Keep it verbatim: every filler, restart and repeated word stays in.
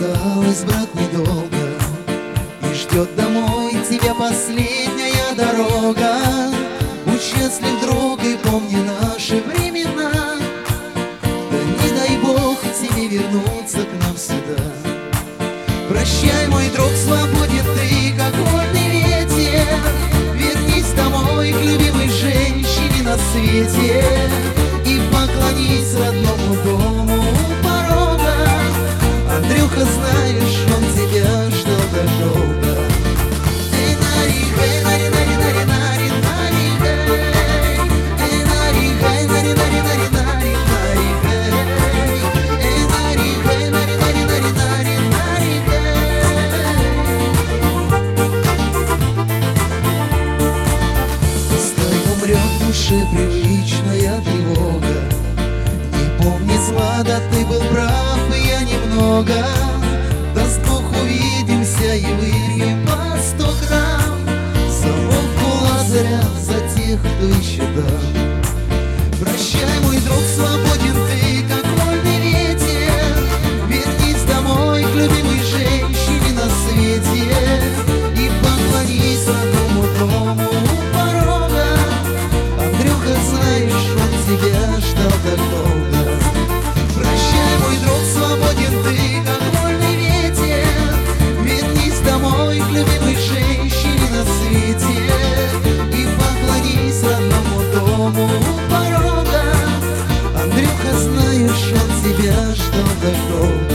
осталось, брат, недолго, и ждет домой тебя последняя дорога. Будь счастлив, друг, и помни наши времена, да не дай Бог тебе вернуться к нам сюда. Прощай, мой друг, свободен ты, как вольный ветер. Вернись домой к любимой женщине на свете и поклонись родному дому у порога. Андрюха, знаешь, он тебя ждал так долго. Эй, нари, эй, нари, нари, нари, нари, нари, эй. Эй, нари, эй, нари, нари, нари, нари, нари, эй. Эй, нари, эй, нари, нари, нари, нари, нари, эй. Пускай умрет в душе привычная тревога. Не помни зла, да ты был прав, и я немного. Даст Бог, увидимся и выпьем по сто грамм за водку Лазаря, за тех, кто еще там. Прощай, мой друг, свободен ты, как вольный ветер. Вернись домой к любимой женщине на свете и поклонись родному дому у порога. Андрюха, знаешь, он тебя ждал так долго. Прощай, мой друг, свободен ты, как вольный ветер. Вернись домой к любимой женщине на свете и поклонись родному дому у порога. Андрюха, знаешь, он тебя ждал так долго.